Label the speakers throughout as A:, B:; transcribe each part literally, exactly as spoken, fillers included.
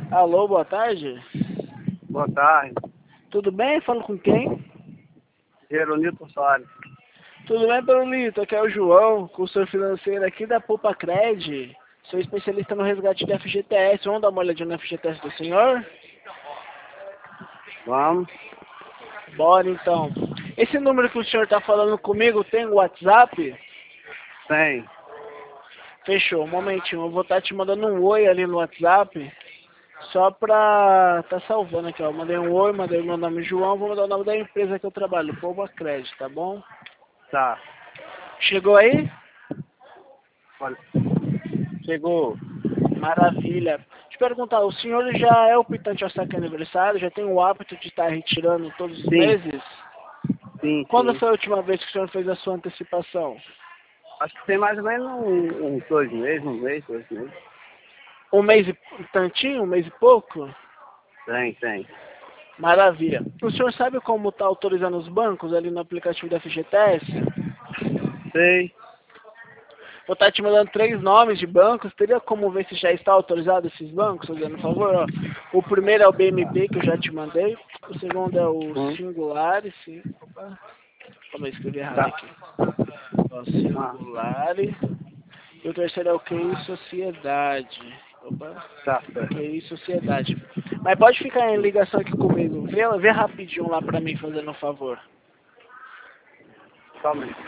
A: Alô, boa tarde.
B: Boa tarde.
A: Tudo bem? Falo com quem?
B: Geronilton Soares.
A: Tudo bem, Perolito? Aqui é o João, consultor financeiro aqui da Poupa Cred. Sou especialista no resgate de F G T S. Vamos dar uma olhadinha no F G T S do senhor?
B: Vamos.
A: Bora então. Esse número que o senhor está falando comigo tem WhatsApp?
B: Tem.
A: Fechou, um momentinho. Eu vou estar te mandando um oi ali no WhatsApp. Só pra tá salvando aqui, ó. Mandei um oi, mandei meu nome João, vou mandar o nome da empresa que eu trabalho, Poupa Cred, tá bom?
B: Tá.
A: Chegou aí?
B: Olha. Chegou.
A: Maravilha. Te perguntar, o senhor já é optante ao saque aniversário? Já tem o hábito de estar retirando todos os
B: Sim.
A: meses?
B: Sim,
A: Quando
B: sim.
A: foi a última vez que o senhor fez a sua antecipação?
B: Acho que tem mais ou menos um, uns dois meses, um mês, dois meses.
A: Um mês e tantinho? Um mês e pouco?
B: Tem, tem.
A: Maravilha. O senhor sabe como está autorizando os bancos ali no aplicativo da F G T S?
B: Sei.
A: Vou estar te mandando três nomes de bancos. Teria como ver se já está autorizado esses bancos, fazendo um favor? Ó. O primeiro é o B M P, que eu já te mandei. O segundo é o
B: Hum.
A: Singulari. Sim. Opa. Calma aí, escrevi errado
B: Tá.
A: aqui. Ó, Singulari. E o terceiro é o Q I Sociedade. Opa.
B: Tá, certo.
A: Q I Sociedade. Mas pode ficar em ligação aqui comigo. Vê, vê rapidinho lá pra mim, fazendo um favor.
B: Calma aí.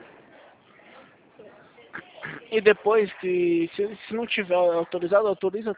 A: E depois que, se, se não tiver autorizado, autoriza